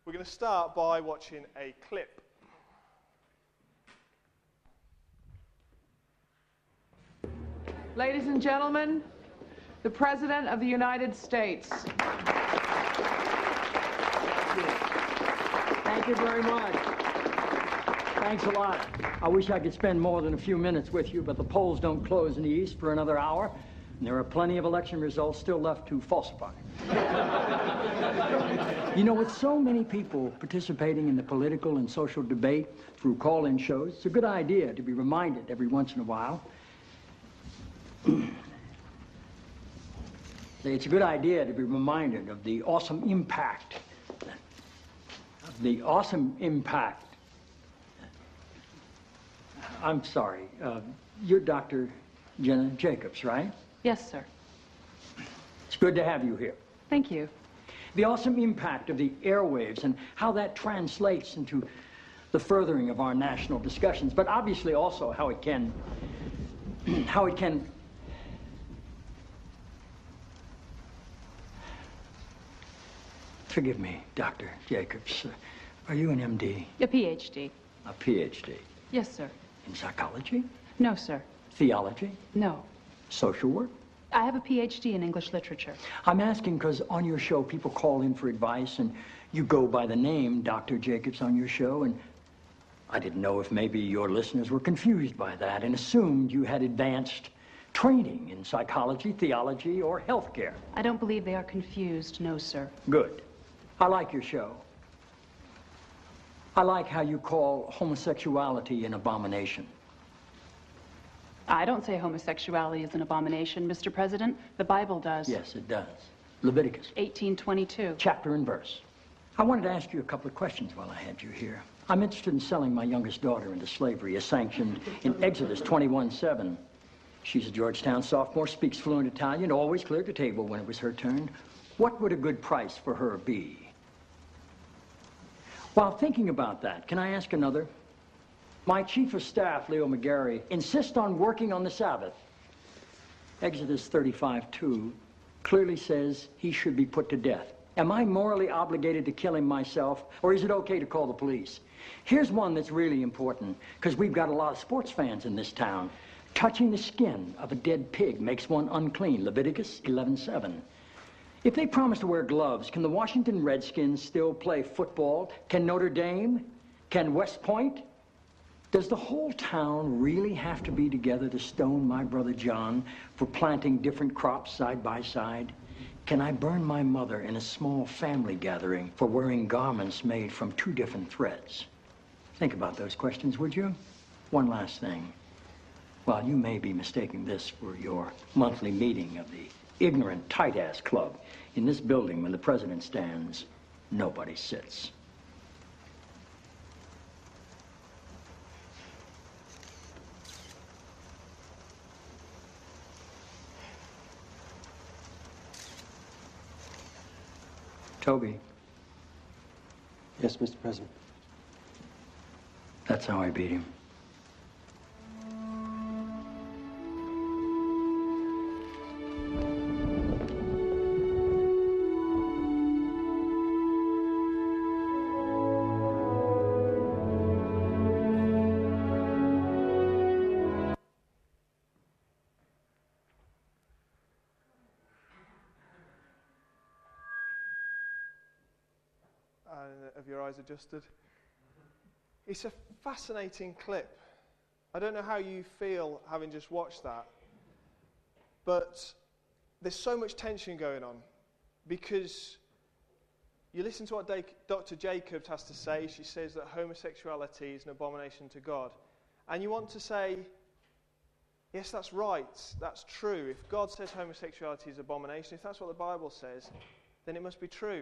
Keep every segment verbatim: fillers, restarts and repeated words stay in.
We're going to start by watching a clip. Ladies and gentlemen, the President of the United States. Thank you very much. Thanks a lot. I wish I could spend more than a few minutes with you, but the polls don't close in the East for another hour, and there are plenty of election results still left to falsify. You know, with so many people participating in the political and social debate through call-in shows, it's a good idea to be reminded every once in a while. It's a good idea to be reminded of the awesome impact, of the awesome impact. I'm sorry, uh, you're Doctor Jenna Jacobs, right? Yes, sir. It's good to have you here. Thank you. The awesome impact of the airwaves and how that translates into the furthering of our national discussions, but obviously also how it can, how it can Forgive me, Doctor Jacobs. Uh, are you an M D? A P H D. A P H D? Yes, sir. In psychology? No, sir. Theology? No. Social work? I have a P H D in English literature. I'm asking because on your show people call in for advice and you go by the name Doctor Jacobs on your show, and I didn't know if maybe your listeners were confused by that and assumed you had advanced training in psychology, theology, or healthcare. I don't believe they are confused, no, sir. Good. I like your show. I like how you call homosexuality an abomination. I don't say homosexuality is an abomination, Mister President. The Bible does. Yes, it does. Leviticus. eighteen twenty-two. Chapter and verse. I wanted to ask you a couple of questions while I had you here. I'm interested in selling my youngest daughter into slavery, as sanctioned in Exodus twenty-one seven. She's a Georgetown sophomore, speaks fluent Italian, always cleared the table when it was her turn. What would a good price for her be? While thinking about that, can I ask another? My chief of staff, Leo McGarry, insists on working on the Sabbath. Exodus thirty-five two clearly says he should be put to death. Am I morally obligated to kill him myself, or is it okay to call the police? Here's one that's really important, because we've got a lot of sports fans in this town. Touching the skin of a dead pig makes one unclean, Leviticus eleven seven. If they promise to wear gloves, can the Washington Redskins still play football? Can Notre Dame? Can West Point? Does the whole town really have to be together to stone my brother John for planting different crops side by side? Can I burn my mother in a small family gathering for wearing garments made from two different threads? Think about those questions, would you? One last thing. While you may be mistaking this for your monthly meeting of the ignorant tight-ass club, in this building, when the president stands, nobody sits. Toby. Yes, Mister President. That's how I beat him. Have your eyes adjusted? It's a fascinating clip. I don't know how you feel having just watched that, but there's so much tension going on because you listen to what Doctor Jacobs has to say. She says that homosexuality is an abomination to God. And you want to say, yes, that's right, that's true. If God says homosexuality is an abomination, if that's what the Bible says, then it must be true.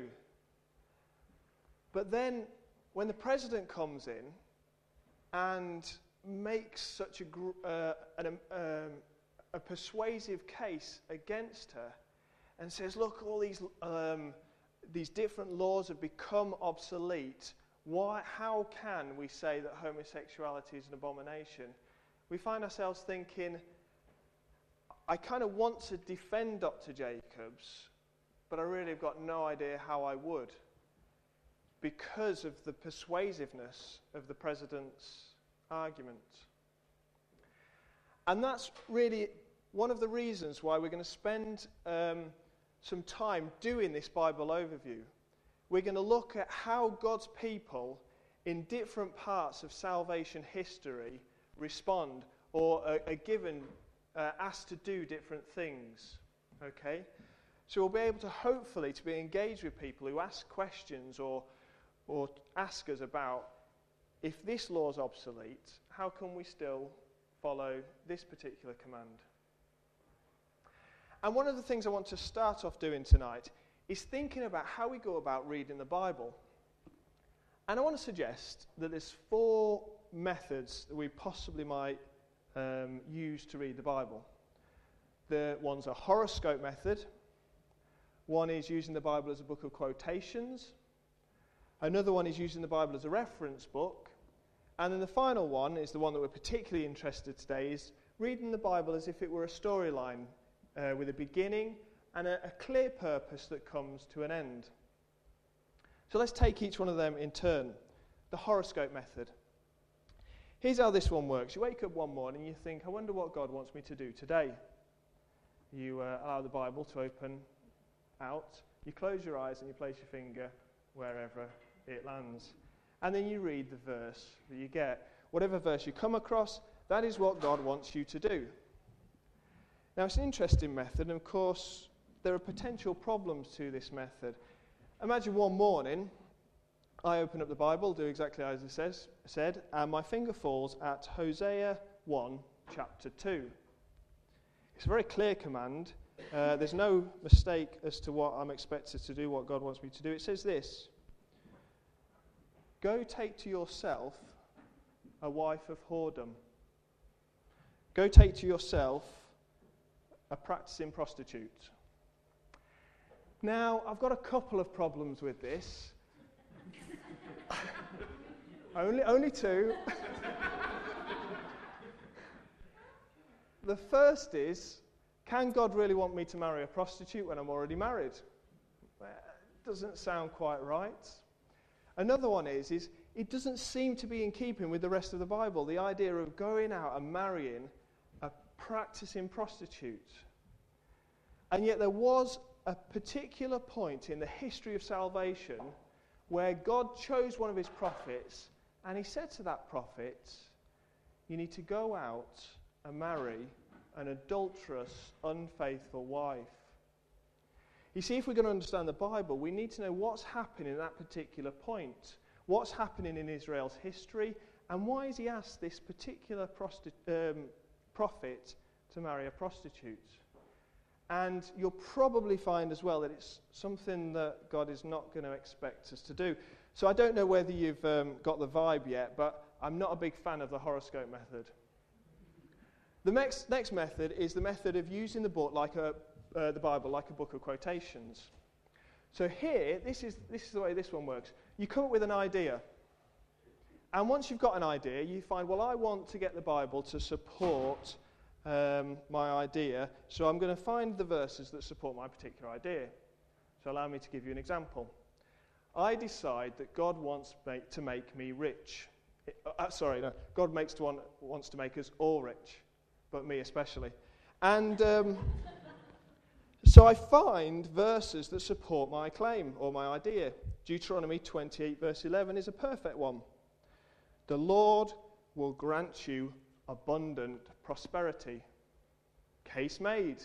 But then, when the president comes in and makes such a, uh, an, um, a persuasive case against her and says, look, all these, um, these different laws have become obsolete, why, how can we say that homosexuality is an abomination? We find ourselves thinking, I kind of want to defend Doctor Jacobs, but I really have got no idea how I would. because of the persuasiveness of the president's argument. And that's really one of the reasons why we're going to spend um, some time doing this Bible overview. We're going to look at how God's people in different parts of salvation history respond or are, are given, uh, asked to do different things. Okay? So we'll be able to hopefully to be engaged with people who ask questions or, or ask us about, if this law is obsolete, how can we still follow this particular command? And one of the things I want to start off doing tonight is thinking about how we go about reading the Bible. And I want to suggest that there's four methods that we possibly might um, use to read the Bible. The one's a horoscope method. One is using the Bible as a book of quotations. Another one is using the Bible as a reference book. And then the final one is the one that we're particularly interested today, is reading the Bible as if it were a storyline uh, with a beginning and a, a clear purpose that comes to an end. So let's take each one of them in turn. The horoscope method. Here's how this one works. You wake up one morning and you think, I wonder what God wants me to do today. You uh, allow the Bible to open out. You close your eyes and you place your finger wherever it lands. And then you read the verse that you get. Whatever verse you come across, that is what God wants you to do. Now, it's an interesting method, and of course, there are potential problems to this method. Imagine one morning, I open up the Bible, do exactly as it says, said, and my finger falls at Hosea one, chapter two. It's a very clear command. Uh, there's no mistake as to what I'm expected to do, what God wants me to do. It says this: go take to yourself a wife of whoredom. Go take to yourself a practicing prostitute. Now, I've got a couple of problems with this. only, only two. The first is, can God really want me to marry a prostitute when I'm already married? Well, doesn't sound quite right. Another one is, is, it doesn't seem to be in keeping with the rest of the Bible, the idea of going out and marrying a practicing prostitute. And yet there was a particular point in the history of salvation where God chose one of his prophets, and he said to that prophet, you need to go out and marry an adulterous, unfaithful wife. You see, if we're going to understand the Bible, we need to know what's happening at that particular point, what's happening in Israel's history, and why has he asked this particular prosti- um, prophet to marry a prostitute. And you'll probably find as well that it's something that God is not going to expect us to do. So I don't know whether you've um, got the vibe yet, but I'm not a big fan of the horoscope method. The next, next method is the method of using the book like a, uh, the Bible like a book of quotations. So here, this is, this is the way this one works. You come up with an idea. And once you've got an idea, you find, well, I want to get the Bible to support Um, my idea, so I'm going to find the verses that support my particular idea. So allow me to give you an example. I decide that God wants make, to make me rich. Uh, sorry, no, God makes to want, wants to make us all rich, but me especially. And um, so I find verses that support my claim or my idea. Deuteronomy twenty-eight verse eleven is a perfect one. The Lord will grant you abundant prosperity. Case made.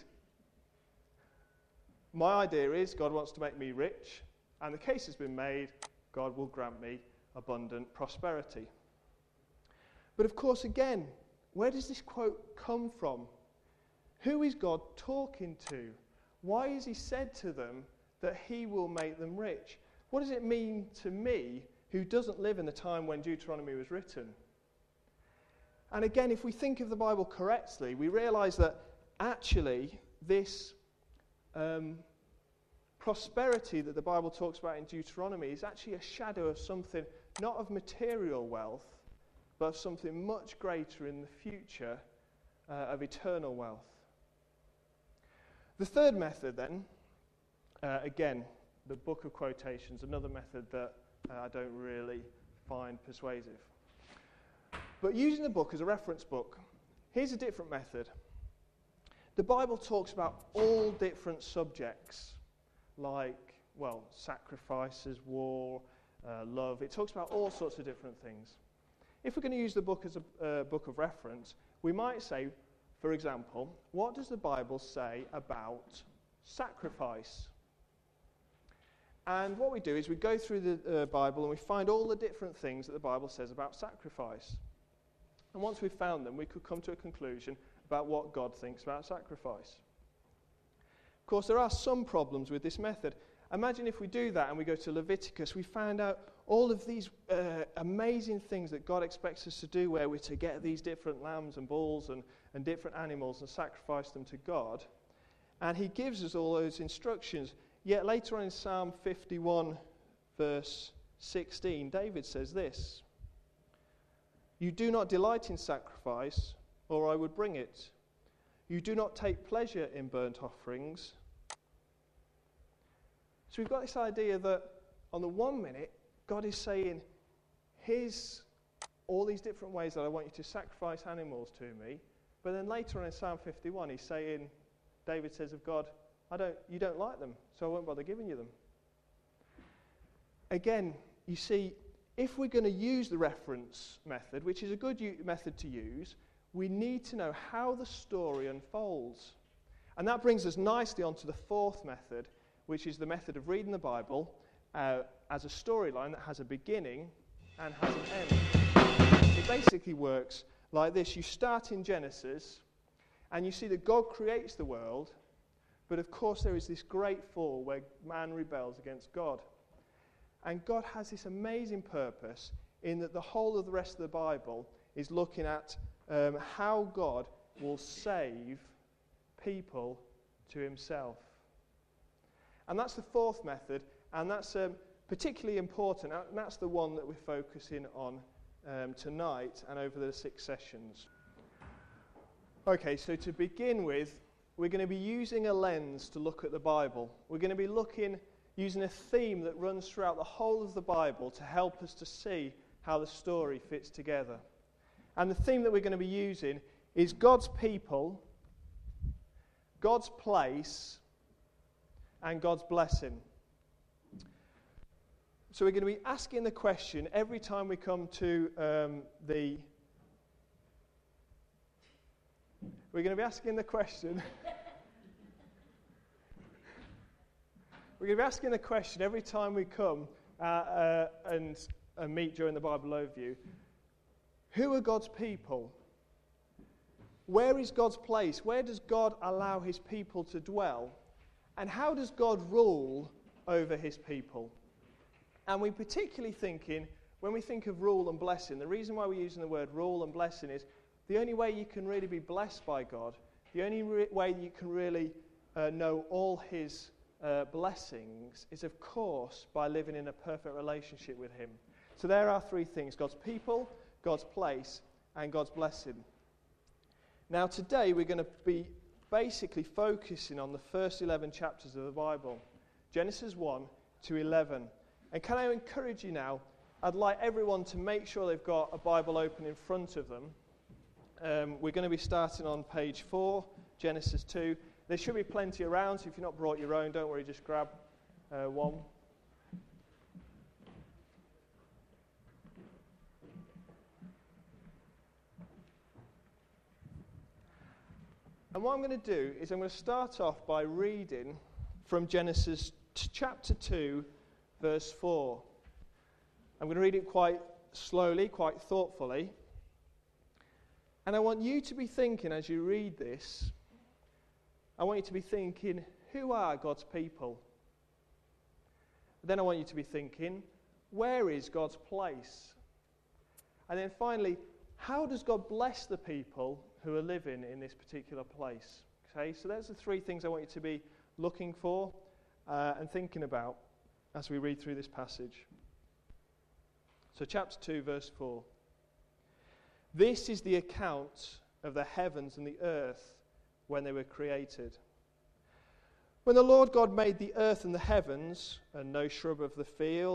My idea is God wants to make me rich, and the case has been made, God will grant me abundant prosperity. But of course, again, where does this quote come from? Who is God talking to? Why has he said to them that he will make them rich? What does it mean to me, who doesn't live in the time when Deuteronomy was written? And again, if we think of the Bible correctly, we realize that actually this um, prosperity that the Bible talks about in Deuteronomy is actually a shadow of something, not of material wealth, but of something much greater in the future, uh, of eternal wealth. The third method then, uh, again, the book of quotations, another method that uh, I don't really find persuasive. But using the book as a reference book, here's a different method. The Bible talks about all different subjects, like, well, sacrifices, war, uh, love. It talks about all sorts of different things. If we're going to use the book as a uh, book of reference, we might say, for example, what does the Bible say about sacrifice? And what we do is we go through the uh, Bible and we find all the different things that the Bible says about sacrifice. And once we've found them, we could come to a conclusion about what God thinks about sacrifice. Of course, there are some problems with this method. Imagine if we do that and we go to Leviticus, we find out all of these uh, amazing things that God expects us to do, where we're to get these different lambs and bulls and, and different animals and sacrifice them to God. And he gives us all those instructions. Yet later on in Psalm fifty-one, verse sixteen, David says this: "You do not delight in sacrifice, or I would bring it. You do not take pleasure in burnt offerings." So we've got this idea that on the one minute, God is saying, here's all these different ways that I want you to sacrifice animals to me. But then later on in Psalm fifty-one, he's saying, David says of God, I don't, you don't like them, so I won't bother giving you them. Again, you see, if we're going to use the reference method, which is a good u- method to use, we need to know how the story unfolds. And that brings us nicely onto the fourth method, which is the method of reading the Bible uh, as a storyline that has a beginning and has an end. It basically works like this. You start in Genesis, and you see that God creates the world, but of course there is this great fall where man rebels against God. And God has this amazing purpose in that the whole of the rest of the Bible is looking at um, how God will save people to himself. And that's the fourth method, and that's um, particularly important, and that's the one that we're focusing on um, tonight and over the six sessions. Okay, so to begin with, we're going to be using a lens to look at the Bible. We're going to be looking, using a theme that runs throughout the whole of the Bible to help us to see how the story fits together. And the theme that we're going to be using is God's people, God's place, and God's blessing. So we're going to be asking the question every time we come to um, the... We're going to be asking the question... we're going to be asking the question every time we come uh, uh, and, and meet during the Bible overview. Who are God's people? Where is God's place? Where does God allow his people to dwell? And how does God rule over his people? And we're particularly thinking, when we think of rule and blessing, the reason why we're using the word rule and blessing is the only way you can really be blessed by God, the only re- way you can really uh, know all his uh, blessings is, of course, by living in a perfect relationship with him. So there are three things: God's people, God's place, and God's blessing. Now today we're going to be basically focusing on the first eleven chapters of the Bible, Genesis one to eleven. And can I encourage you now, I'd like everyone to make sure they've got a Bible open in front of them. Um, we're going to be starting on page four, Genesis two. There should be plenty around, so if you've not brought your own, don't worry, just grab uh, one. And what I'm going to do is I'm going to start off by reading from Genesis t- chapter two, verse four. I'm going to read it quite slowly, quite thoughtfully. And I want you to be thinking as you read this, I want you to be thinking, who are God's people? Then I want you to be thinking, where is God's place? And then finally, how does God bless the people who are living in this particular place? Okay, so there's the three things I want you to be looking for uh, and thinking about as we read through this passage. So chapter two, verse four. This is the account of the heavens and the earth when they were created. When the Lord God made the earth and the heavens, and no shrub of the field,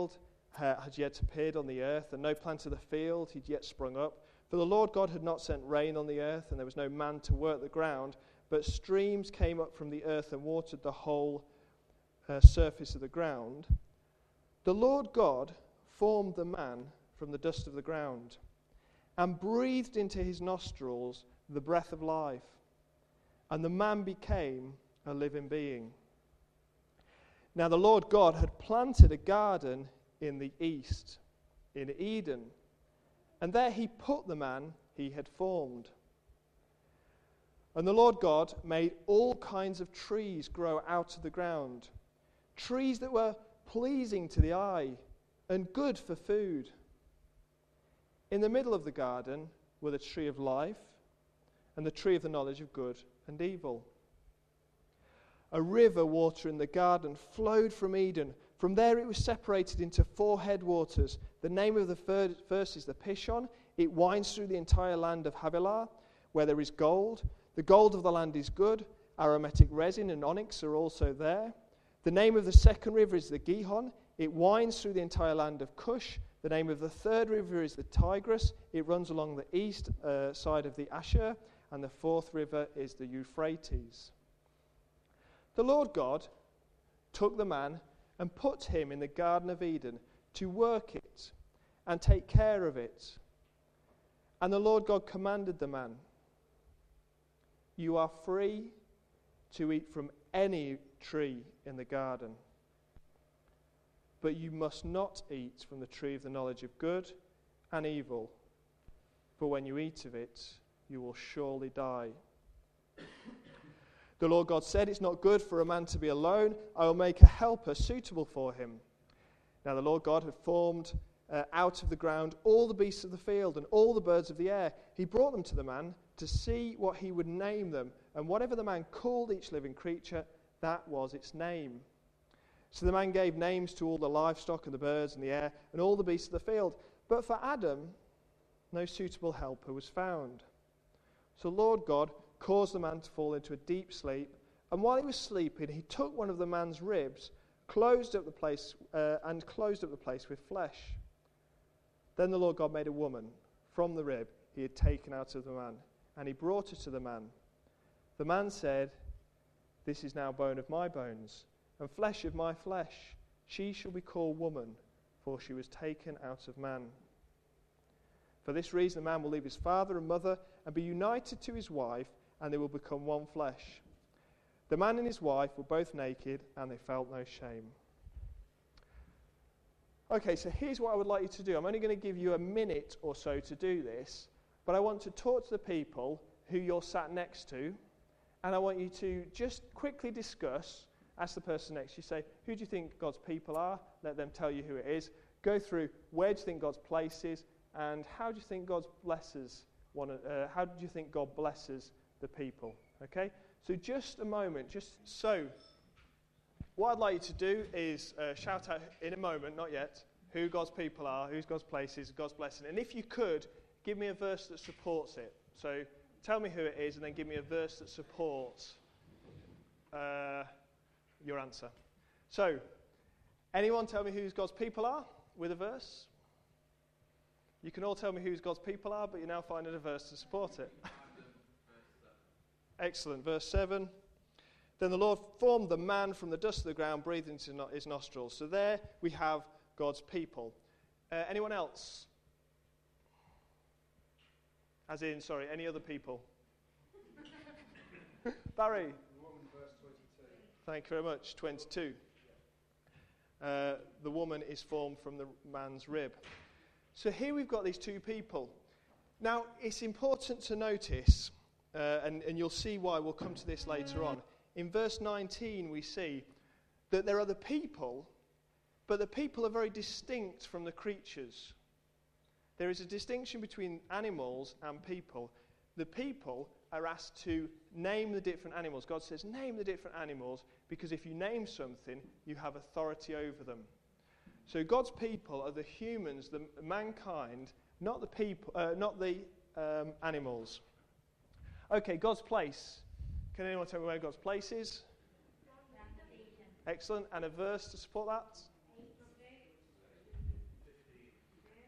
uh, had yet appeared on the earth, and no plant of the field had yet sprung up. For the Lord God had not sent rain on the earth, and there was no man to work the ground, but streams came up from the earth and watered the whole uh, surface of the ground. The Lord God formed the man from the dust of the ground, and breathed into his nostrils the breath of life, and the man became a living being. Now the Lord God had planted a garden in the east, in Eden, and there he put the man he had formed. And the Lord God made all kinds of trees grow out of the ground, trees that were pleasing to the eye and good for food. In the middle of the garden were the tree of life and the tree of the knowledge of good and evil. A river water in the garden flowed from Eden. From there it was separated into four headwaters. The name of the first is the Pishon. It winds through the entire land of Havilah, where there is gold. The gold of the land is good. Aromatic resin and onyx are also there. The name of the second river is the Gihon. It winds through the entire land of Cush. The name of the third river is the Tigris. It runs along the east uh, side of the Asher. And the fourth river is the Euphrates. The Lord God took the man and put him in the Garden of Eden to work it and take care of it. And the Lord God commanded the man, "You are free to eat from any tree in the garden, but you must not eat from the tree of the knowledge of good and evil, for when you eat of it, you will surely die." The Lord God said, "It's not good for a man to be alone. I will make a helper suitable for him." Now the Lord God had formed uh, out of the ground all the beasts of the field and all the birds of the air. He brought them to the man to see what he would name them. And whatever the man called each living creature, that was its name. So the man gave names to all the livestock and the birds in the air and all the beasts of the field. But for Adam, no suitable helper was found. So the Lord God caused the man to fall into a deep sleep, and while he was sleeping, he took one of the man's ribs, closed up the place, uh, and closed up the place with flesh. Then the Lord God made a woman from the rib he had taken out of the man, and he brought her to the man. The man said, "This is now bone of my bones, and flesh of my flesh. She shall be called woman, for she was taken out of man." For this reason, the man will leave his father and mother and be united to his wife, and they will become one flesh. The man and his wife were both naked, and they felt no shame. Okay, so here's what I would like you to do. I'm only going to give you a minute or so to do this, but I want to talk to the people who you're sat next to, and I want you to just quickly discuss, ask the person next to you, say, who do you think God's people are? Let them tell you who it is. Go through, where do you think God's place is? And how do you think God blesses one? Uh, how do you think God blesses the people? Okay, so just a moment, just so. What I'd like you to do is uh, shout out in a moment, not yet, who God's people are, who's God's place is, God's blessing, and if you could, give me a verse that supports it. So tell me who it is, and then give me a verse that supports uh, your answer. So, anyone tell me who God's people are with a verse? You can all tell me who God's people are, but you're now finding a verse to support it. Excellent. Verse seven. Then the Lord formed the man from the dust of the ground, breathed into his nostrils. So there we have God's people. Uh, anyone else? As in, sorry, any other people? Barry? The woman, verse twenty-two. Thank you very much. twenty-two. Uh, the woman is formed from the man's rib. So here we've got these two people. Now, it's important to notice, uh, and, and you'll see why, we'll come to this later on. In verse nineteen, we see that there are the people, but the people are very distinct from the creatures. There is a distinction between animals and people. The people are asked to name the different animals. God says, name the different animals, because if you name something, you have authority over them. So God's people are the humans, the mankind, not the people, uh, not the um, animals. Okay, God's place. Can anyone tell me where God's place is? Excellent. And a verse to support that?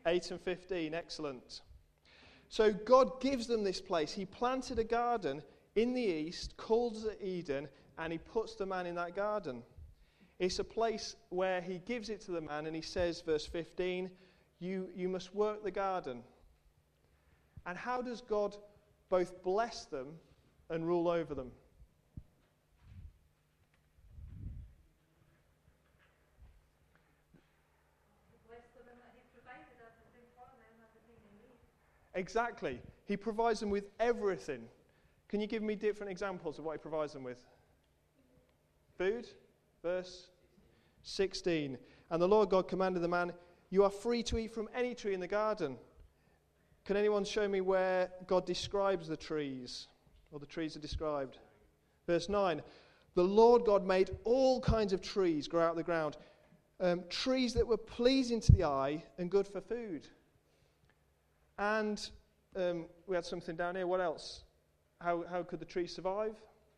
eight and fifteen, excellent. So God gives them this place. He planted a garden in the east, calls it Eden, and he puts the man in that garden. It's a place where he gives it to the man, and he says, verse fifteen, you, you must work the garden. And how does God both bless them and rule over them? Exactly. He provides them with everything. Can you give me different examples of what he provides them with? Food, verse sixteen. And the Lord God commanded the man, you are free to eat from any tree in the garden. Can anyone show me where God describes the trees, or the trees are described? Verse nine. The Lord God made all kinds of trees grow out of the ground, um, trees that were pleasing to the eye and good for food. And um, we had something down here. What else? How, how could the tree survive?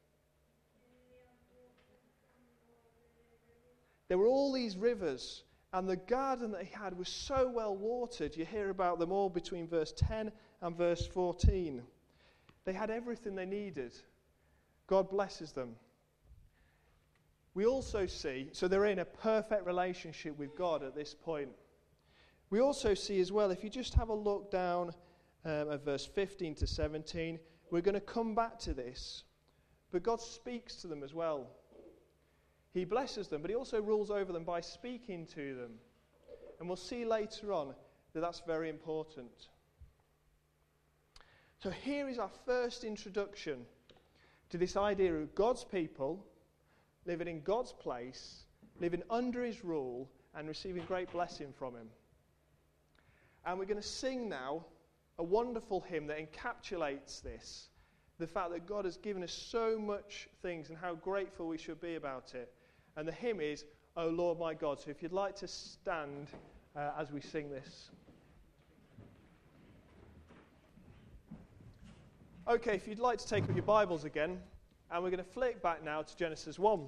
There were all these rivers, and the garden that he had was so well watered. You hear about them all between verse ten and verse fourteen. They had everything they needed. God blesses them. We also see, so they're in a perfect relationship with God at this point. We also see as well, if you just have a look down um, at verse fifteen to seventeen, we're going to come back to this. But God speaks to them as well. He blesses them, but he also rules over them by speaking to them. And we'll see later on that that's very important. So here is our first introduction to this idea of God's people living in God's place, living under his rule, and receiving great blessing from him. And we're going to sing now a wonderful hymn that encapsulates this. The fact that God has given us so much things and how grateful we should be about it. And the hymn is, O Lord my God. So if you'd like to stand uh, as we sing this. Okay, if you'd like to take up your Bibles again. And we're going to flick back now to Genesis one.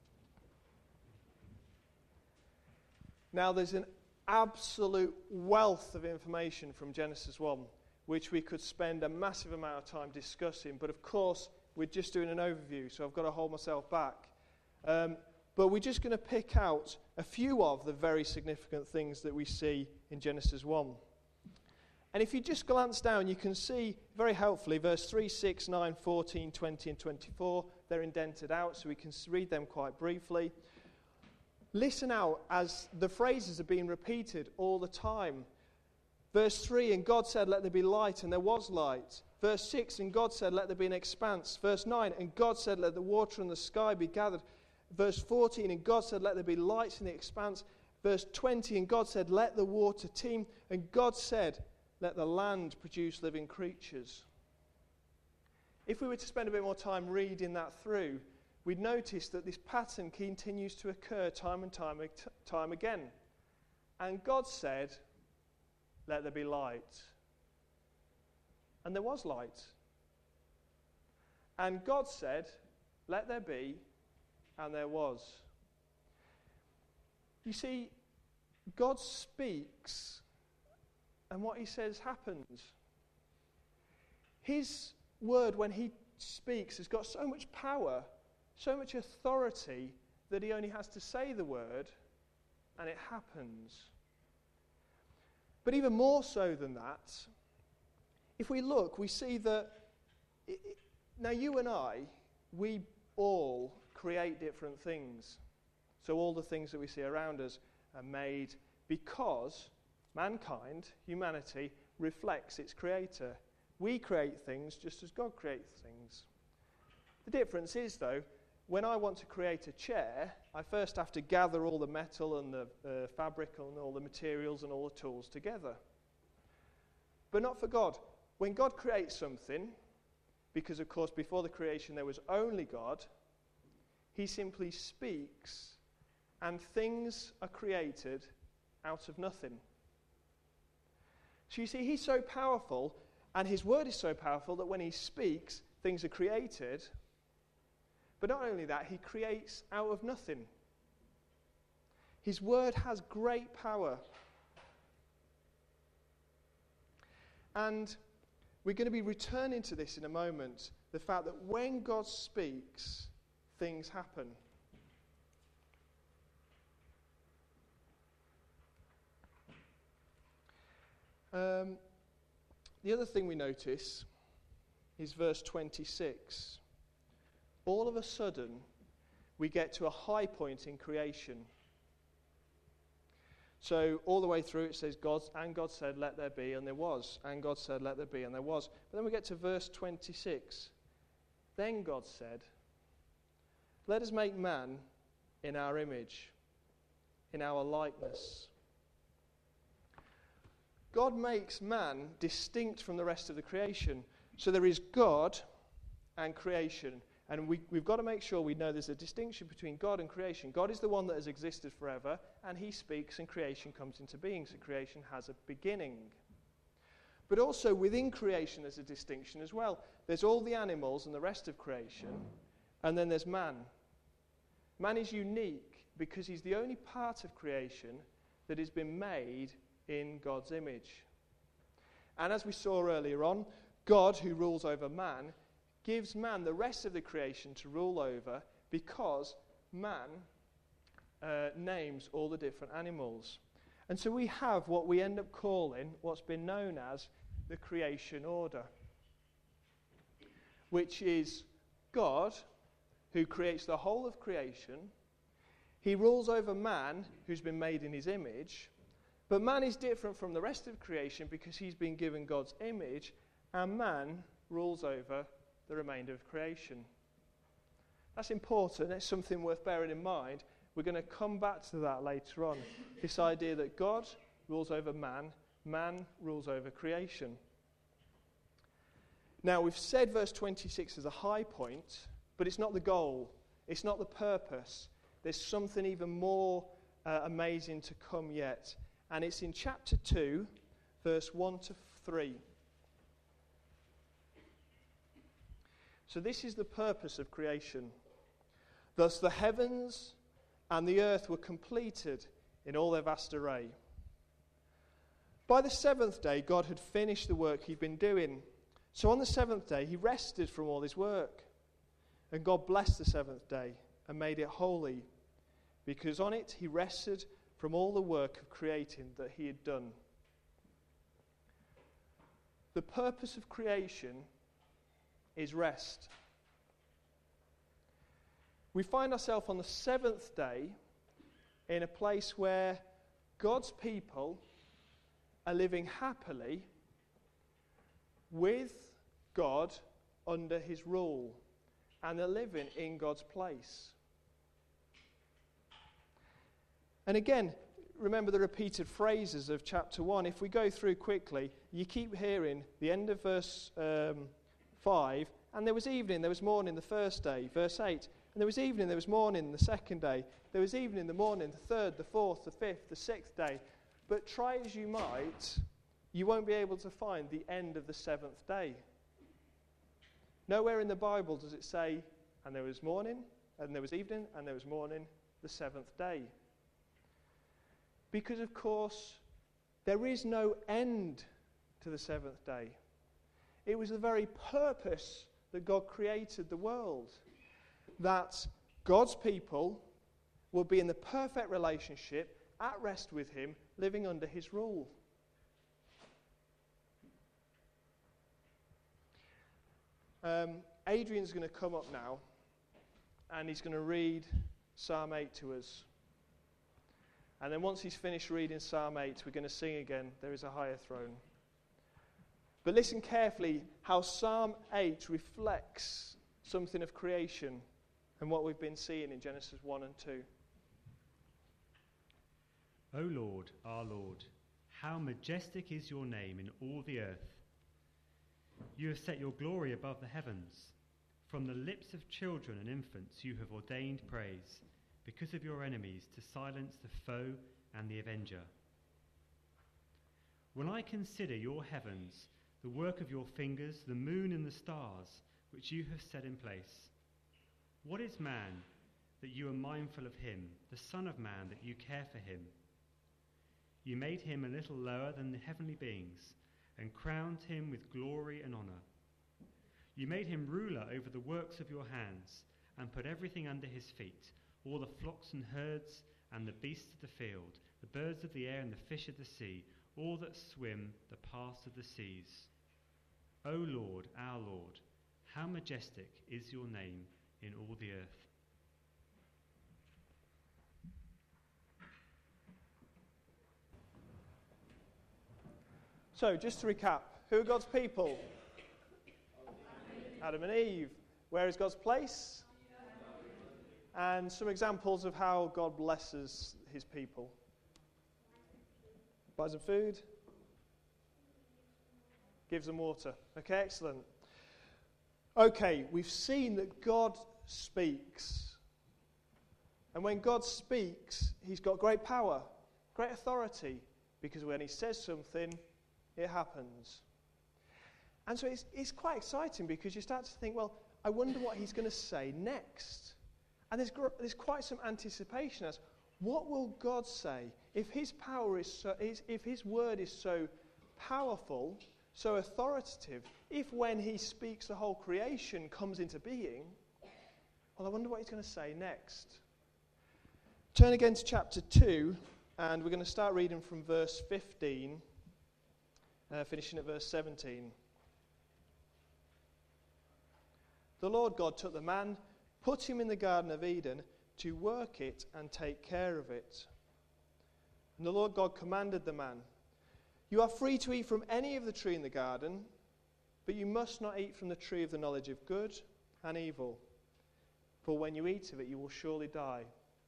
Now there's an absolute wealth of information from Genesis one, which we could spend a massive amount of time discussing. But of course, we're just doing an overview, so I've got to hold myself back. Um, but we're just going to pick out a few of the very significant things that we see in Genesis one. And if you just glance down, you can see very helpfully verse three, six, nine, fourteen, twenty, and twenty-four. They're indented out, so we can read them quite briefly. Listen out as the phrases are being repeated all the time. Verse three, and God said, let there be light, and there was light. Verse six, and God said, let there be an expanse. Verse nine, and God said, let the water and the sky be gathered. Verse fourteen, and God said, let there be lights in the expanse. Verse twenty, and God said, let the water teem. And God said, let the land produce living creatures. If we were to spend a bit more time reading that through, we'd notice that this pattern continues to occur time and time, time again. And God said, let there be light. And there was light. And God said, let there be, and there was. You see, God speaks, and what he says happens. His word, when he speaks, has got so much power, so much authority, that he only has to say the word, and it happens. But even more so than that, if we look, we see that, it, it, now you and I, we all create different things. So all the things that we see around us are made because mankind, humanity, reflects its creator. We create things just as God creates things. The difference is, though, when I want to create a chair, I first have to gather all the metal and the uh, fabric and all the materials and all the tools together. But not for God. When God creates something, because of course before the creation there was only God, he simply speaks and things are created out of nothing. So you see, he's so powerful and his word is so powerful that when he speaks, things are created. But not only that, he creates out of nothing. His word has great power. And we're going to be returning to this in a moment, the fact that when God speaks, things happen. Um, the other thing we notice is verse twenty-six. All of a sudden, we get to a high point in creation. So all the way through it says, God, and God said, let there be, and there was. And God said, let there be, and there was. But then we get to verse twenty-six. Then God said, let us make man in our image, in our likeness. God makes man distinct from the rest of the creation. So there is God and creation. And we, we've got to make sure we know there's a distinction between God and creation. God is the one that has existed forever, and he speaks and creation comes into being. So creation has a beginning. But also within creation there's a distinction as well. There's all the animals and the rest of creation, and then there's man. Man is unique because he's the only part of creation that has been made in God's image. And as we saw earlier on, God, who rules over man, gives man the rest of the creation to rule over because man uh, names all the different animals. And so we have what we end up calling what's been known as the creation order, which is God, who creates the whole of creation. He rules over man, who's been made in his image. But man is different from the rest of creation because he's been given God's image, and man rules over the remainder of creation. That's important. It's something worth bearing in mind. We're going to come back to that later on. This idea that God rules over man, man rules over creation. Now, we've said verse twenty-six is a high point, but it's not the goal. It's not the purpose. There's something even more uh, amazing to come yet. And it's in chapter two, verse one to three. So this is the purpose of creation. Thus the heavens and the earth were completed in all their vast array. By the seventh day, God had finished the work he'd been doing. So on the seventh day, he rested from all his work. And God blessed the seventh day and made it holy, because on it he rested from all the work of creating that he had done. The purpose of creation is rest. We find ourselves on the seventh day in a place where God's people are living happily with God under his rule, and they're living in God's place. And again, remember the repeated phrases of chapter one. If we go through quickly, you keep hearing the end of verse um, five, and there was evening, there was morning the first day, verse eight, and there was evening, there was morning the second day, there was evening, the morning, the third, the fourth, the fifth, the sixth day. But try as you might, you won't be able to find the end of the seventh day. Nowhere in the Bible does it say, and there was morning, and there was evening, and there was morning, the seventh day. Because, of course, there is no end to the seventh day. It was the very purpose that God created the world, that God's people would be in the perfect relationship, at rest with him, living under his rule. Um, Adrian's going to come up now, and he's going to read Psalm eight to us. And then once he's finished reading Psalm eight, we're going to sing again, There is a Higher Throne. But listen carefully how Psalm eight reflects something of creation and what we've been seeing in Genesis one and two. O Lord, our Lord, how majestic is your name in all the earth. You have set your glory above the heavens. From the lips of children and infants you have ordained praise, because of your enemies, to silence the foe and the avenger. When I consider your heavens, the work of your fingers, the moon and the stars, which you have set in place, what is man that you are mindful of him, the Son of Man that you care for him? You made him a little lower than the heavenly beings, and crowned him with glory and honor. You made him ruler over the works of your hands, and put everything under his feet, all the flocks and herds, and the beasts of the field, the birds of the air and the fish of the sea, all that swim the paths of the seas. O Lord, our Lord, how majestic is your name in all the earth. So, just to recap, who are God's people? Adam and Eve. Where is God's place? And some examples of how God blesses his people. Buys them food. Gives them water. Okay, excellent. Okay, we've seen that God speaks. And when God speaks, he's got great power, great authority, because when he says something, it happens. And so it's, it's quite exciting because you start to think, well, I wonder what he's going to say next. And there's, gr- there's quite some anticipation as, what will God say? If his power is so, is, if his word is so powerful, so authoritative, if when he speaks the whole creation comes into being, well, I wonder what he's going to say next. Turn again to chapter two, and we're going to start reading from verse fifteen, uh, finishing at verse seventeen. The Lord God took the man, put him in the Garden of Eden to work it and take care of it. And the Lord God commanded the man, you are free to eat from any of the tree in the garden, but you must not eat from the tree of the knowledge of good and evil, for when you eat of it you will surely die.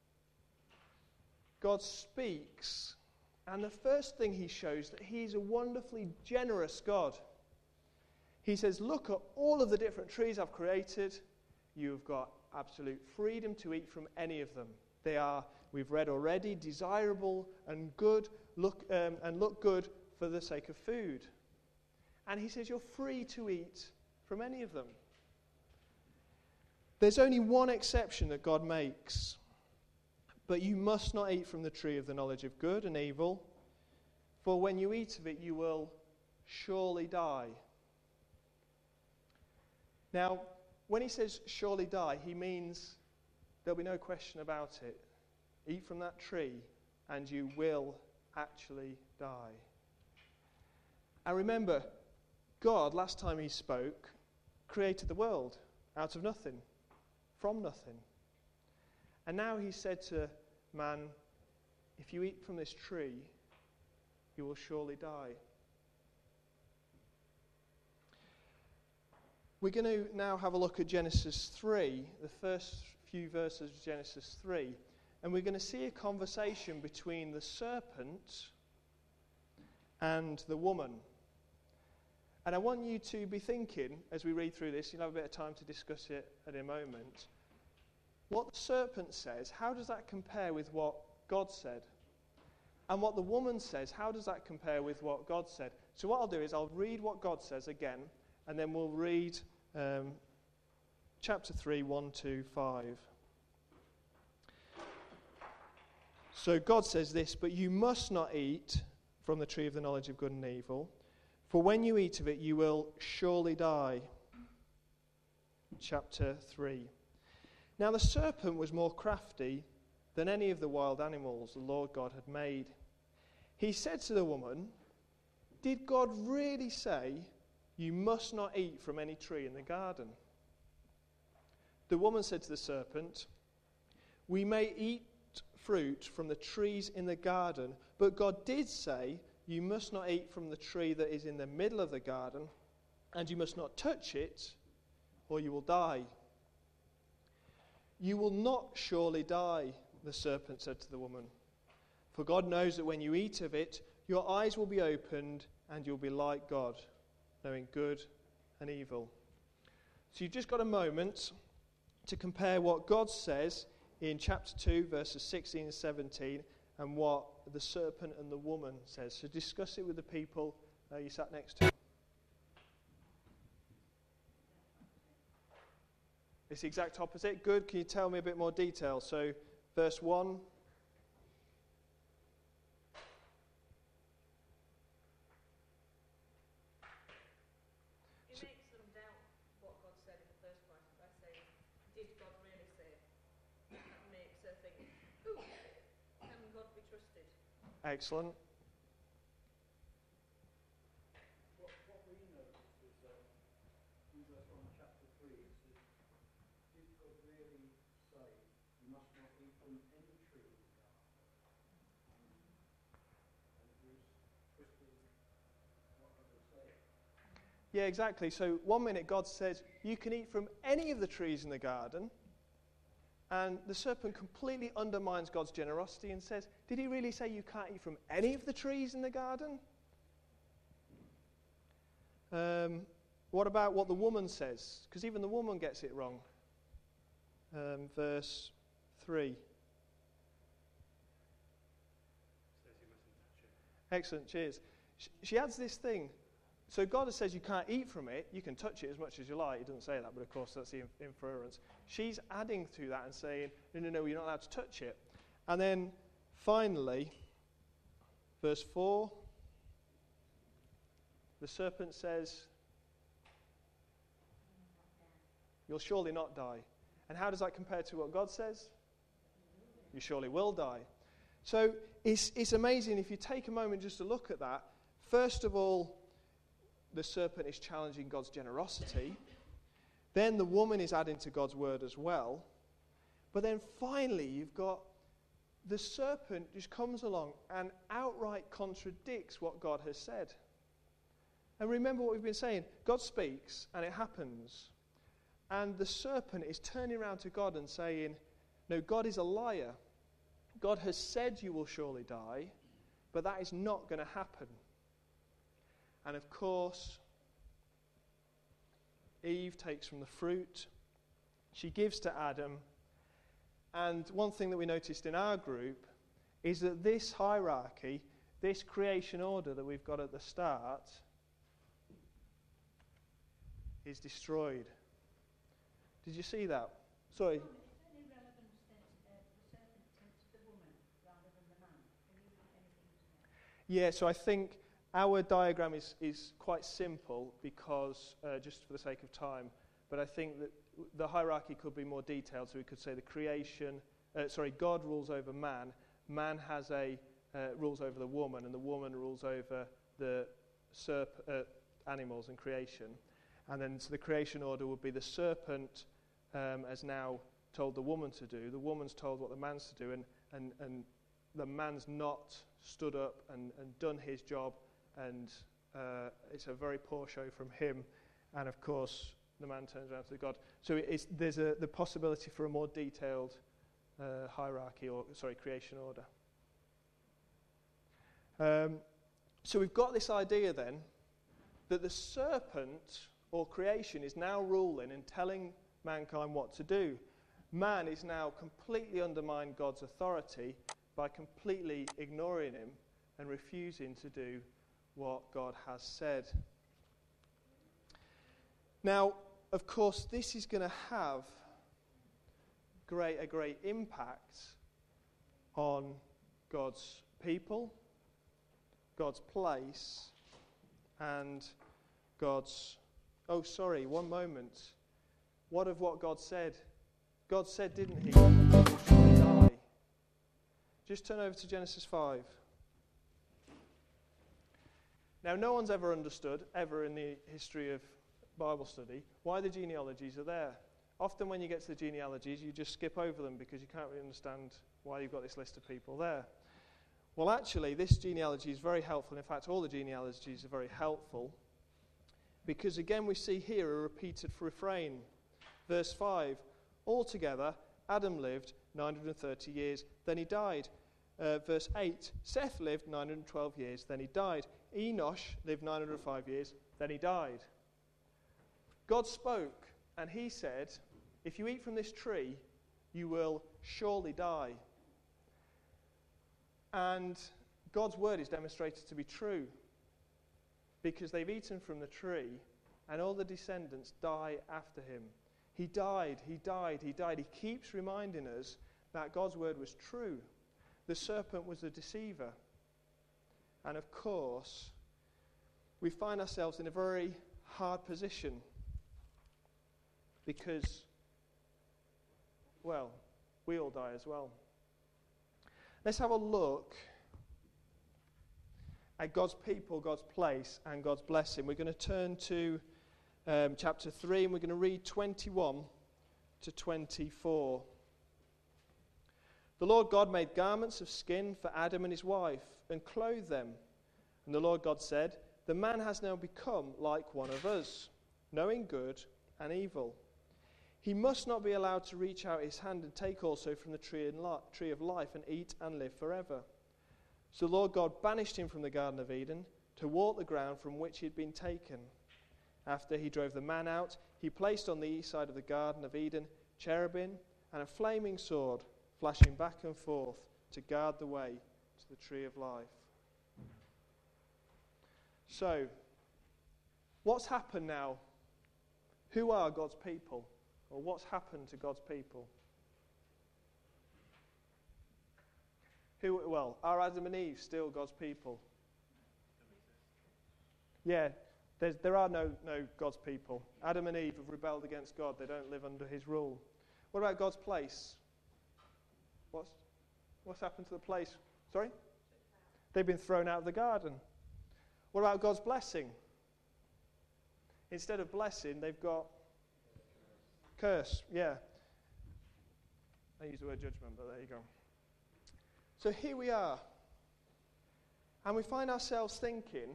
God speaks, and the first thing he shows that he is a wonderfully generous God. He says, look at all of the different trees I've created. You've got absolute freedom to eat from any of them. They are, we've read already, desirable and good, look um, and look good for the sake of food. And he says, you're free to eat from any of them. There's only one exception that God makes. But you must not eat from the tree of the knowledge of good and evil, for when you eat of it, you will surely die. Now, when he says surely die, he means there'll be no question about it. Eat from that tree, and you will actually die. And remember, God, last time he spoke, created the world out of nothing, from nothing. And now he said to man, if you eat from this tree, you will surely die. We're going to now have a look at Genesis three, the first few verses of Genesis three, and we're going to see a conversation between the serpent and the woman. And I want you to be thinking, as we read through this, you'll have a bit of time to discuss it at a moment, what the serpent says, how does that compare with what God said? And what the woman says, how does that compare with what God said? So what I'll do is I'll read what God says again, and then we'll read um, chapter three, one to five. So God says this, but you must not eat from the tree of the knowledge of good and evil, for when you eat of it, you will surely die. Chapter three. Now the serpent was more crafty than any of the wild animals the Lord God had made. He said to the woman, did God really say, you must not eat from any tree in the garden? The woman said to the serpent, we may eat fruit from the trees in the garden, but God did say, you must not eat from the tree that is in the middle of the garden, and you must not touch it, or you will die. You will not surely die, the serpent said to the woman. For God knows that when you eat of it, your eyes will be opened, and you'll be like God, knowing good and evil. So you've just got a moment to compare what God says in chapter two, verses sixteen and seventeen, and what the serpent and the woman says. So discuss it with the people uh, you sat next to. It's the exact opposite. Good. Can you tell me a bit more detail? So, verse one. Excellent. What, what we notice is that in verse one, chapter three, it says, did God really say you must not eat from any tree in the garden? And it was twisted what others say. Yeah, exactly. So one minute God says, you can eat from any of the trees in the garden. And the serpent completely undermines God's generosity and says, did he really say you can't eat from any of the trees in the garden? Um, what about what the woman says? Because even the woman gets it wrong. Um, verse three. Excellent, cheers. She, she adds this thing. So God says you can't eat from it, you can touch it as much as you like. He doesn't say that, but of course that's the inference. She's adding to that and saying, no, no, no, you're not allowed to touch it. And then finally, verse four, the serpent says, you'll surely not die. And how does that compare to what God says? You surely will die. So it's, it's amazing if you take a moment just to look at that. First of all, the serpent is challenging God's generosity. Then the woman is adding to God's word as well. But then finally, you've got the serpent just comes along and outright contradicts what God has said. And remember what we've been saying. God speaks and it happens. And the serpent is turning around to God and saying, no, God is a liar. God has said you will surely die, but that is not going to happen. And of course, Eve takes from the fruit. She gives to Adam. And one thing that we noticed in our group is that this hierarchy, this creation order that we've got at the start, is destroyed. Did you see that? Sorry. Yeah, so I think our diagram is, is quite simple because, uh, just for the sake of time, but I think that the hierarchy could be more detailed, so we could say the creation, uh, sorry, God rules over man, man has a, uh, rules over the woman, and the woman rules over the serp, uh, animals and creation. And then so the creation order would be the serpent um, has now told the woman to do, the woman's told what the man's to do, and, and, and the man's not stood up and, and done his job. And uh, it's a very poor show from him. And of course, the man turns around to God. So it's, there's a, the possibility for a more detailed uh, hierarchy, or sorry, creation order. Um, so we've got this idea then that the serpent, or creation, is now ruling and telling mankind what to do. Man is now completely undermined God's authority by completely ignoring him and refusing to do what God has said. Now, of course, this is going to have great, a great impact on God's people, God's place, and God's... Oh, sorry, one moment. What of what God said? God said, didn't he, that you shall die? Just turn over to Genesis five. Now, no one's ever understood, ever in the history of Bible study, why the genealogies are there. Often when you get to the genealogies, you just skip over them because you can't really understand why you've got this list of people there. Well, actually, this genealogy is very helpful. In fact, all the genealogies are very helpful because, again, we see here a repeated refrain. Verse five, altogether, Adam lived nine hundred thirty years, then he died. Uh, verse eight, Seth lived nine hundred twelve years, then he died. Enosh lived nine hundred five years, then he died. God spoke, and he said, if you eat from this tree, you will surely die. And God's word is demonstrated to be true, because they've eaten from the tree, and all the descendants die after him. He died, he died, he died. He keeps reminding us that God's word was true. The serpent was a deceiver. And of course, we find ourselves in a very hard position because, well, we all die as well. Let's have a look at God's people, God's place, and God's blessing. We're going to turn to um, chapter three, and we're going to read twenty-one to twenty-four. The Lord God made garments of skin for Adam and his wife, and clothed them. And the Lord God said, "The man has now become like one of us, knowing good and evil. He must not be allowed to reach out his hand and take also from the tree, and li- tree of life and eat and live forever." So the Lord God banished him from the Garden of Eden to walk the ground from which he had been taken. After he drove the man out, he placed on the east side of the Garden of Eden cherubim and a flaming sword, flashing back and forth to guard the way to the tree of life. So, what's happened now? Who are God's people? Or what's happened to God's people? Who? Well, are Adam and Eve still God's people? Yeah, there's, there are no, no God's people. Adam and Eve have rebelled against God. They don't live under his rule. What about God's place? What's, what's happened to the place? Sorry? They've been thrown out of the garden. What about God's blessing? Instead of blessing, they've got curse. Yeah. I use the word judgment, but there you go. So here we are. And we find ourselves thinking,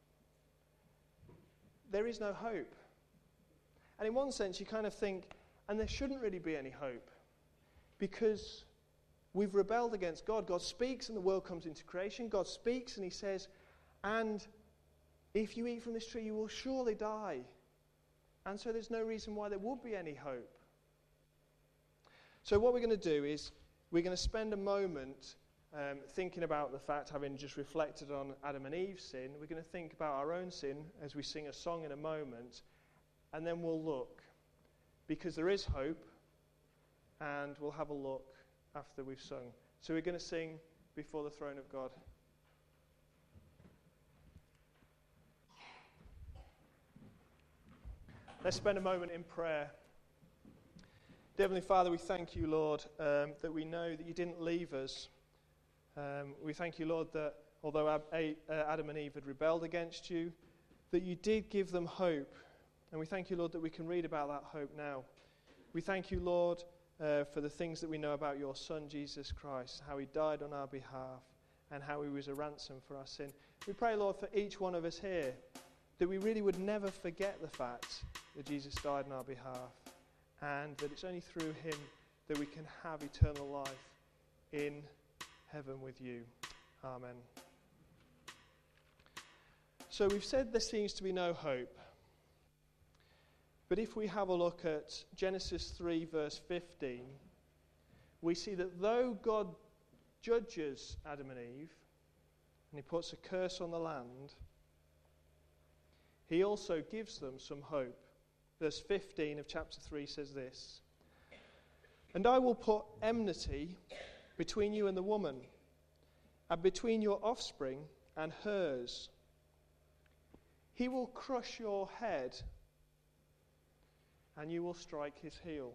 there is no hope. And in one sense, you kind of think, and there shouldn't really be any hope. Because we've rebelled against God. God speaks and the world comes into creation. God speaks and he says, and if you eat from this tree, you will surely die. And so there's no reason why there would be any hope. So what we're going to do is we're going to spend a moment um, thinking about the fact, having just reflected on Adam and Eve's sin, we're going to think about our own sin as we sing a song in a moment, and then we'll look, because there is hope, and we'll have a look after we've sung. So we're going to sing Before the Throne of God. Let's spend a moment in prayer. Dear Heavenly Father, we thank you, Lord, um, that we know that you didn't leave us. Um, we thank you, Lord, that although Ab- A- uh, Adam and Eve had rebelled against you, that you did give them hope. And we thank you, Lord, that we can read about that hope now. We thank you, Lord, uh, for the things that we know about your Son, Jesus Christ, how he died on our behalf, and how he was a ransom for our sin. We pray, Lord, for each one of us here, that we really would never forget the fact that Jesus died on our behalf, and that it's only through him that we can have eternal life in heaven with you. Amen. So we've said there seems to be no hope. But if we have a look at Genesis three verse fifteen, we see that though God judges Adam and Eve, and he puts a curse on the land, he also gives them some hope. Verse fifteen of chapter three says this: "And I will put enmity between you and the woman, and between your offspring and hers. He will crush your head, and you will strike his heel."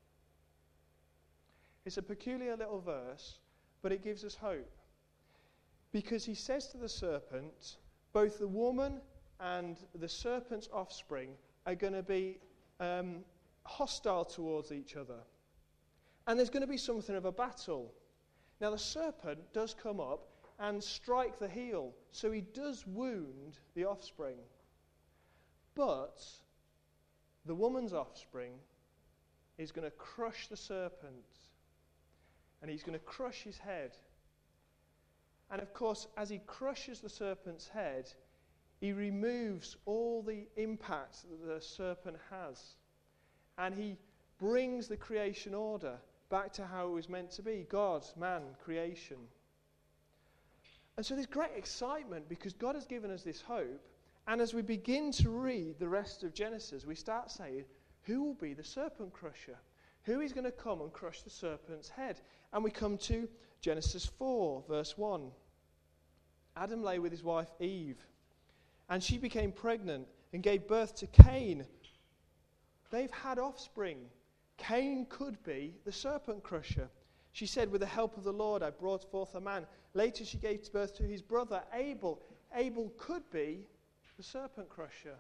It's a peculiar little verse, but it gives us hope. Because he says to the serpent, both the woman and the serpent's offspring are going to be um, hostile towards each other. And there's going to be something of a battle. Now the serpent does come up and strike the heel, so he does wound the offspring. But the woman's offspring is going to crush the serpent, and he's going to crush his head. And of course, as he crushes the serpent's head, he removes all the impact that the serpent has. And he brings the creation order back to how it was meant to be. God, man, creation. And so there's great excitement because God has given us this hope. And as we begin to read the rest of Genesis, we start saying, who will be the serpent crusher? Who is going to come and crush the serpent's head? And we come to Genesis four, verse one. Adam lay with his wife Eve, and she became pregnant and gave birth to Cain. They've had offspring. Cain could be the serpent crusher. She said, with the help of the Lord, I brought forth a man. Later she gave birth to his brother Abel. Abel could be the serpent crusher.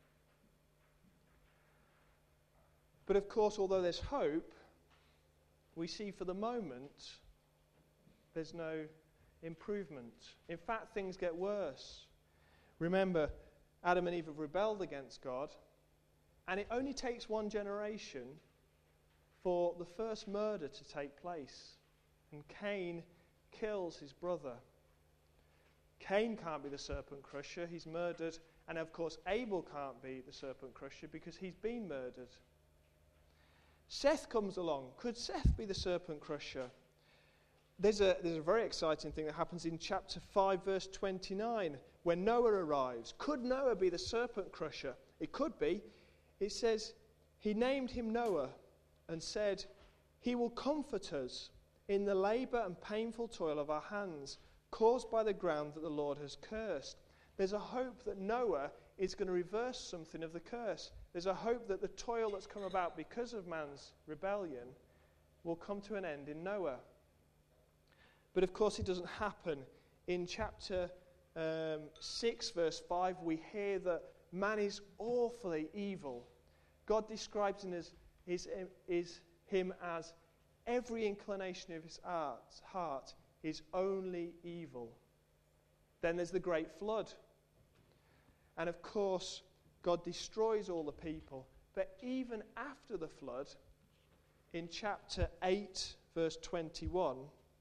But of course, although there's hope, we see for the moment there's no improvement. In fact, things get worse. Remember, Adam and Eve have rebelled against God, and it only takes one generation for the first murder to take place. And Cain kills his brother. Cain can't be the serpent crusher, he's murdered. And of course, Abel can't be the serpent crusher because he's been murdered. Seth comes along. Could Seth be the serpent crusher? There's a, there's a very exciting thing that happens in chapter five, verse twenty-nine, when Noah arrives. Could Noah be the serpent crusher? It could be. It says, he named him Noah and said, he will comfort us in the labour and painful toil of our hands, caused by the ground that the Lord has cursed. There's a hope that Noah is going to reverse something of the curse. There's a hope that the toil that's come about because of man's rebellion will come to an end in Noah. But of course it doesn't happen. In chapter um, six, verse five, we hear that man is awfully evil. God describes him as, his, is him as every inclination of his heart is only evil. Then there's the great flood. And of course, God destroys all the people. But even after the flood, in chapter eight, verse twenty-one,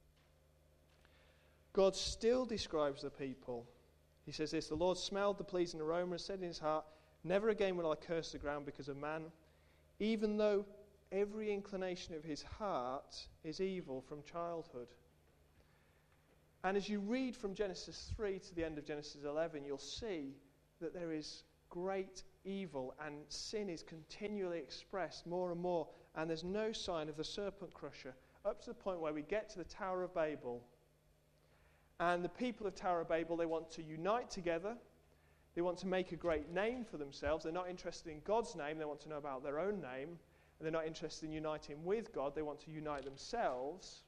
God still describes the people. He says this, the Lord smelled the pleasing aroma and said in his heart, never again will I curse the ground because of man, even though every inclination of his heart is evil from childhood. And as you read from Genesis three to the end of Genesis eleven, you'll see that there is great evil and sin is continually expressed more and more, and there's no sign of the serpent crusher, up to the point where we get to the Tower of Babel. And the people of Tower of Babel, they want to unite together. They want to make a great name for themselves. They're not interested in God's name. They want to know about their own name. And they're not interested in uniting with God. They want to unite themselves.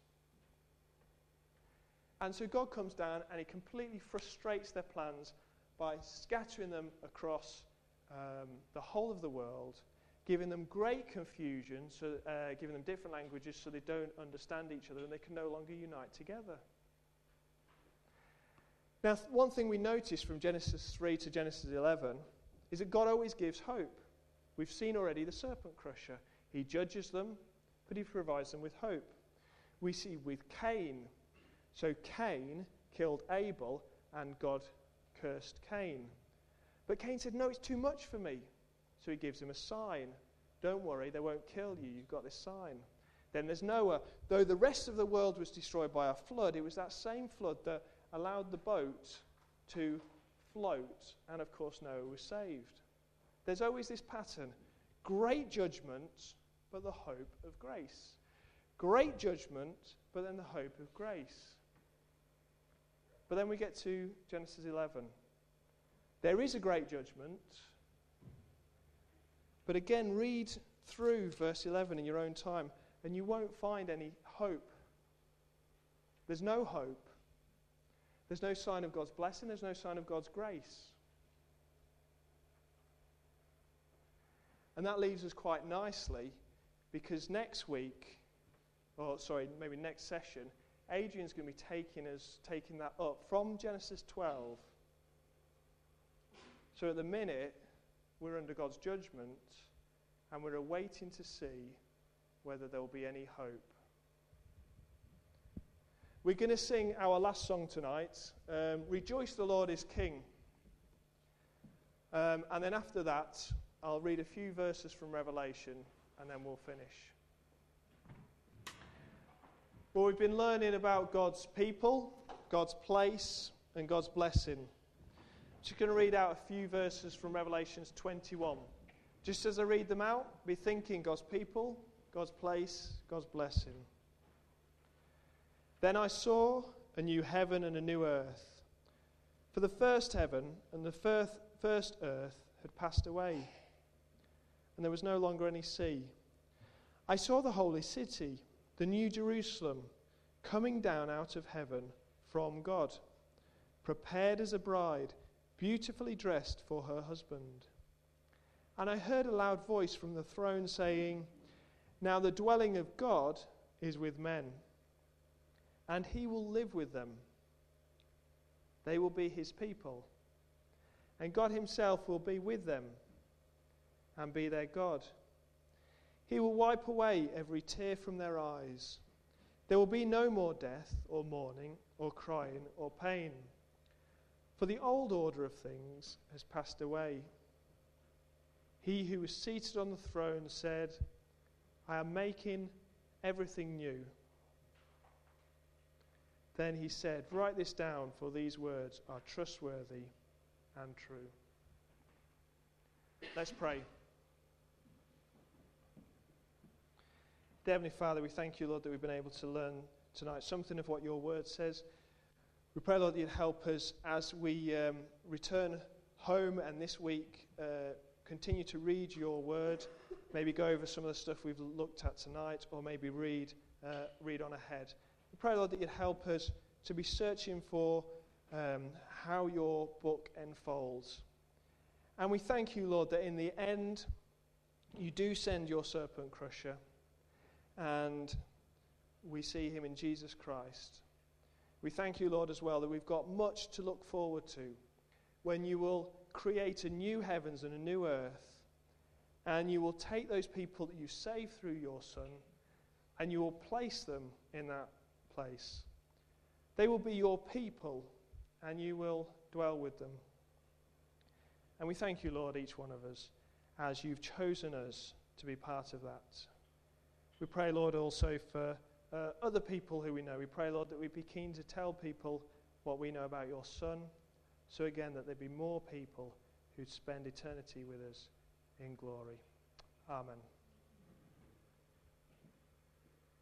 And so God comes down and he completely frustrates their plans by scattering them across um, the whole of the world, giving them great confusion, so, uh, giving them different languages so they don't understand each other and they can no longer unite together. Now, th- one thing we notice from Genesis three to Genesis eleven is that God always gives hope. We've seen already the serpent crusher. He judges them, but he provides them with hope. We see with Cain. So Cain killed Abel, and God cursed Cain. But Cain said, no, it's too much for me. So he gives him a sign. Don't worry, they won't kill you. You've got this sign. Then there's Noah. Though the rest of the world was destroyed by a flood, it was that same flood that allowed the boat to float. And of course, Noah was saved. There's always this pattern. Great judgment, but the hope of grace. Great judgment, but then the hope of grace. But then we get to Genesis eleven. There is a great judgment. But again, read through verse eleven in your own time, and you won't find any hope. There's no hope. There's no sign of God's blessing. There's no sign of God's grace. And that leaves us quite nicely, because next week, or sorry, maybe next session, Adrian's going to be taking us, taking that up from Genesis twelve. So at the minute, we're under God's judgment, and we're awaiting to see whether there will be any hope. We're going to sing our last song tonight, um, Rejoice the Lord is King. Um, and then after that, I'll read a few verses from Revelation, and then we'll finish. Well, we've been learning about God's people, God's place, and God's blessing. I'm just going to read out a few verses from Revelation twenty-one. Just as I read them out, be thinking God's people, God's place, God's blessing. Then I saw a new heaven and a new earth. For the first heaven and the first, first earth had passed away, and there was no longer any sea. I saw the holy city, the new Jerusalem, coming down out of heaven from God, prepared as a bride, beautifully dressed for her husband. And I heard a loud voice from the throne saying, "Now the dwelling of God is with men, and he will live with them. They will be his people, and God himself will be with them and be their God. He will wipe away every tear from their eyes. There will be no more death or mourning or crying or pain, for the old order of things has passed away." He who was seated on the throne said, "I am making everything new." Then he said, "Write this down, for these words are trustworthy and true." Let's pray. Dear Heavenly Father, we thank you, Lord, that we've been able to learn tonight something of what your word says. We pray, Lord, that you'd help us as we um, return home and this week uh, continue to read your word, maybe go over some of the stuff we've looked at tonight, or maybe read uh, read on ahead. We pray, Lord, that you'd help us to be searching for um, how your book unfolds. And we thank you, Lord, that in the end you do send your serpent crusher, and we see him in Jesus Christ. We thank you, Lord, as well, that we've got much to look forward to when you will create a new heavens and a new earth, and you will take those people that you saved through your Son, and you will place them in that place. They will be your people, and you will dwell with them. And we thank you, Lord, each one of us, as you've chosen us to be part of that. We pray, Lord, also for uh, other people who we know. We pray, Lord, that we'd be keen to tell people what we know about your Son, so again, that there'd be more people who'd spend eternity with us in glory. Amen.